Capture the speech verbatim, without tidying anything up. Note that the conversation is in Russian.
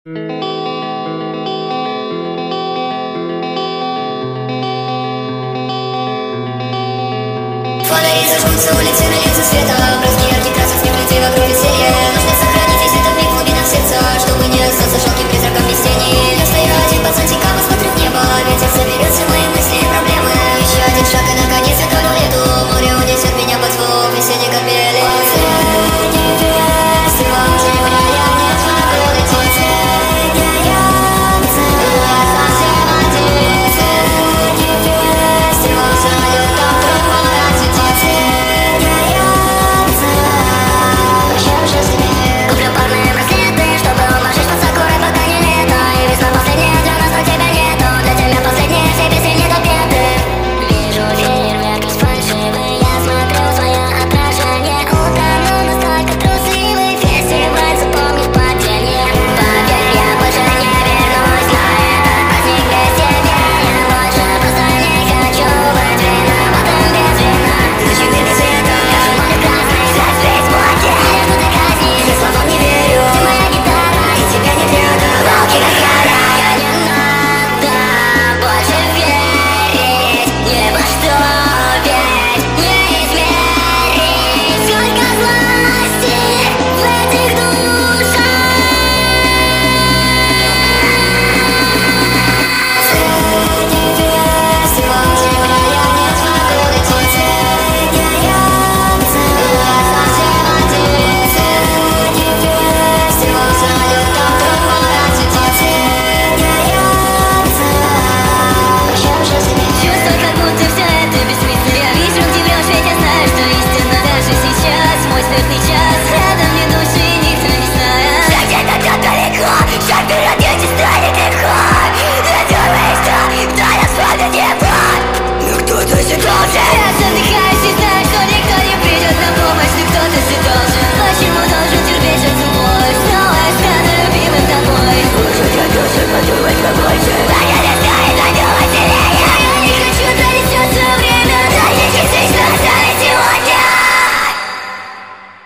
Фонари зажгутся, улицы нальются светом, брызги ярких красок, снег людей вокруг веселья. Нужно сохранить весь этот миг в глубинах сердца, чтобы не остаться жалким призраком без тени. Я стою один под зонтиком и смотрю в небо, ветер соберет все мои мысли и проблемы. Еще один шаг и наконец я трону лету, море унесет меня под звук весенней капели. Я задыхаюсь и знаю, что никто не придет на помощь, но кто-то все должен.